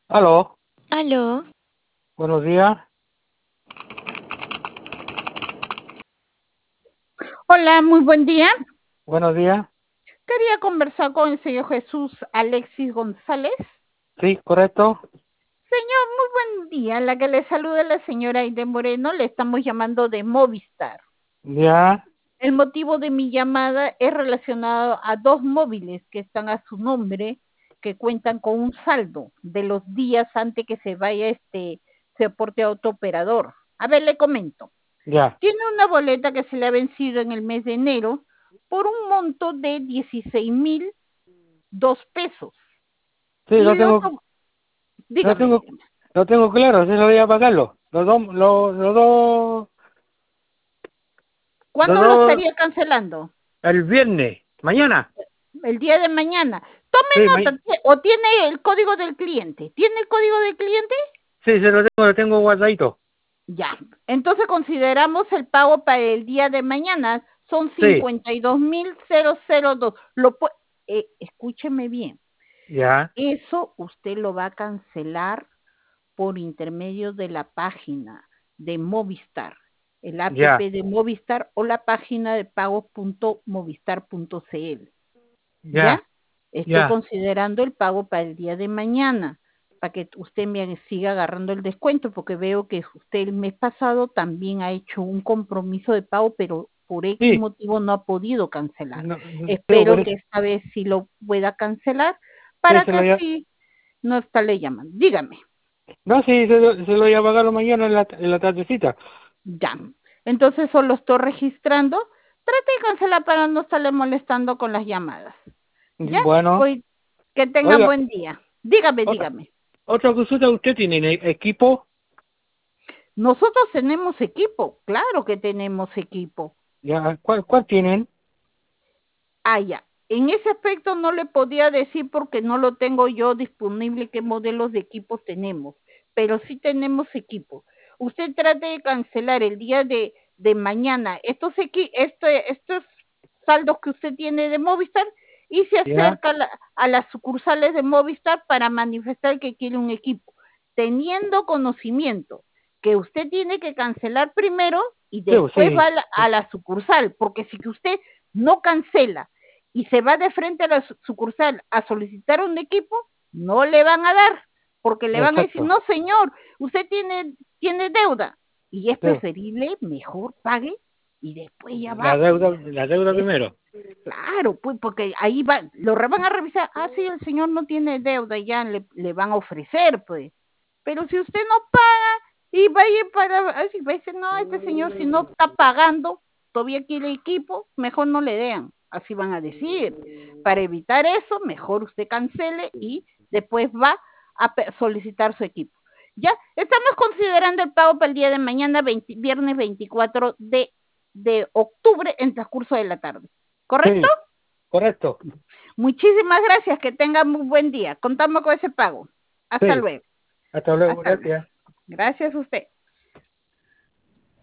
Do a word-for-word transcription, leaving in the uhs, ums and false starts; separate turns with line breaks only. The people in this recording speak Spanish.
Aló,
Aló,
buenos días,
Hola, muy buen día.
buenos días.
Quería conversar con el señor Jesús Alexis González.
Sí, correcto.
Señor, muy buen día. La que le saluda la señora Aide Moreno, le estamos llamando de Movistar.
Ya,
El motivo de mi llamada es relacionado a dos móviles que están a su nombre, que cuentan con un saldo de los días antes que se vaya este soporte autooperador. A ver, le comento.
ya.
Tiene una boleta que se le ha vencido en el mes de enero por un monto de dieciséis mil dos pesos.
Sí,
Y
lo
el
tengo,
otro,
lo
dígame,
tengo,
dígame.
lo tengo claro, sí lo voy a pagarlo. Los dos, los, los dos, los
¿Cuándo lo
dos,
estaría cancelando?
el viernes, mañana.
El día de mañana. Tome
Sí, ma-
nota, o tiene el código del cliente. ¿Tiene el código del cliente?
sí, se lo tengo, lo tengo guardadito.
Ya. Entonces consideramos el pago para el día de mañana. Son
Sí,
cincuenta y dos mil dos. Lo eh, escúcheme bien.
ya,
Eso usted lo va a cancelar por intermedio de la página de Movistar, el app
ya,
de Movistar o la página de pagos punto movistar punto cl. ¿Ya?
ya,
Estoy
ya.
considerando el pago para el día de mañana, para que usted me siga agarrando el descuento, porque veo que usted el mes pasado también ha hecho un compromiso de pago, pero por X
Sí,
motivo no ha podido cancelar.
no, no, sí, por
Espero que
eso,
esta vez sí lo pueda cancelar
sí,
para
se
que
lo voy a,
así no estarle llamando. Dígame.
no, sí, se lo, se lo voy a pagarlo mañana en la, en la tardecita.
Ya. Entonces solo estoy registrando. Trate de cancelar para no estarle molestando con las llamadas. ¿Ya?
Bueno,
Hoy que tengan
oiga,
buen día. Dígame,
otra,
dígame.
otra consulta, ¿usted tiene e- equipo?
Nosotros tenemos equipo, claro que tenemos equipo.
Ya, ¿cuál, cuál tienen?
Ah, ya. En ese aspecto no le podía decir porque no lo tengo yo disponible qué modelos de equipos tenemos, pero sí tenemos equipo. Usted trate de cancelar el día de, de mañana estos, equi este, estos saldos que usted tiene de Movistar y se
Ya,
acerca a, la, a las sucursales de Movistar para manifestar que quiere un equipo, teniendo conocimiento que usted tiene que cancelar primero y
sí, pues
después va
sí,
a la, a la sucursal, porque si usted no cancela y se va de frente a la sucursal a solicitar un equipo, no le van a dar, porque le van a decir,
exacto.
no señor, usted tiene, tiene deuda, y es
Sí,
preferible, mejor pague y después ya
la
va, pues
deuda,
ya.
la deuda
Es
primero.
claro, pues porque ahí va, lo van a revisar, ah, sí, el señor no tiene deuda, ya le, le van a ofrecer, pues. Pero si usted no paga y vaya para, así va a decir, no, este señor si no está pagando, todavía quiere equipo, mejor no le den, así van a decir. Para evitar eso, mejor usted cancele y después va a solicitar su equipo. Ya, estamos considerando el pago para el día de mañana, veinte, viernes veinticuatro de, de octubre, en transcurso de la tarde. ¿Correcto?
Sí, correcto.
Muchísimas gracias, que tengan muy buen día. Contamos con ese pago. Hasta
Sí,
luego.
hasta luego,
Hasta luego.
gracias.
Gracias a usted.